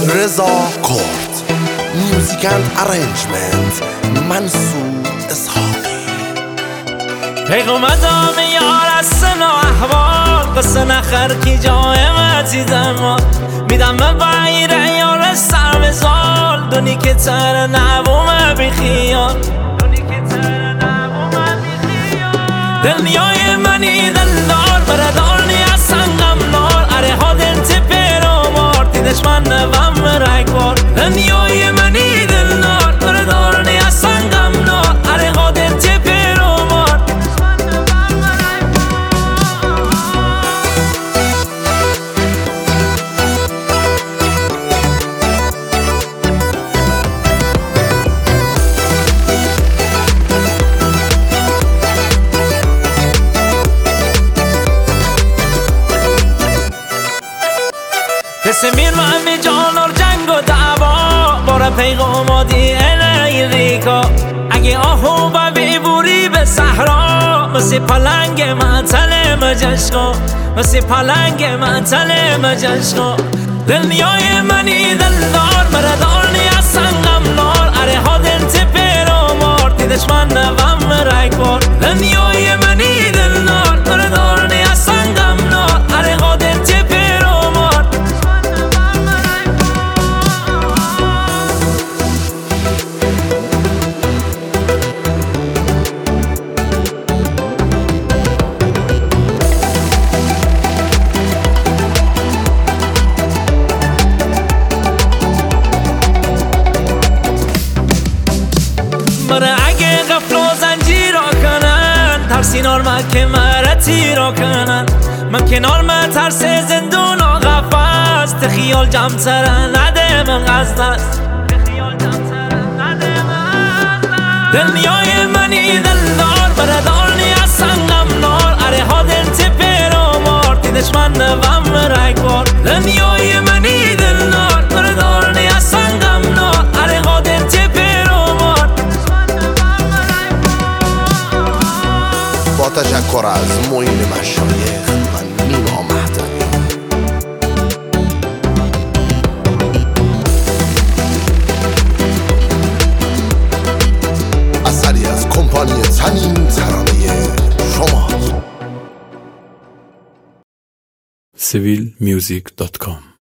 رضا کرد. میوزیک اند ارنجمنت منصور اسحاقی. پیغمبرم یار از سنا احوال قصه نخر کی جای مزیدم میدم بایر یار سر بزال دونی که تر نبوم بخیال دنیای منی دلدار بردار نیا سنگم نار اره ها دنت پیرو مارتی دشمن نوام رگوار دنیای منی دلدار بردار نیا سنگم نار اره ها دنت پیرو مار سمیر من به جانار جنگ و دعوا بارا پیغام دی ریکا اگه آهو با بیبوری به صحرا مثل پلنگ معطل مجشقا مثل پلنگ معطل مجشقا دنیای منی دلدار بردار نیا سنگم نار اره ها دنت پیرو مارتی دشمن نوام رگوار دنیای منی دلدار بردار نیا سنگم نار اره ها دنت پیرو مار مره اگه غفل و زنجیر را کنن ترسی نارمه که مره تیرا کنن من کنار من ترس زندون و غفص تخیال جمع نده من غزد است دنیای منی دلدار بردار نیا سنگم نار اره ها دنت پیرو مارتی دشمن نوام رگوار دنیای منی دلدار بردار نیا سنگم نار اره ها دنت پیرو مار با تشکر از معین مشایخ من نیما مهدوی. اثری از کمپانی تنین ترانه شما. civilmusic.com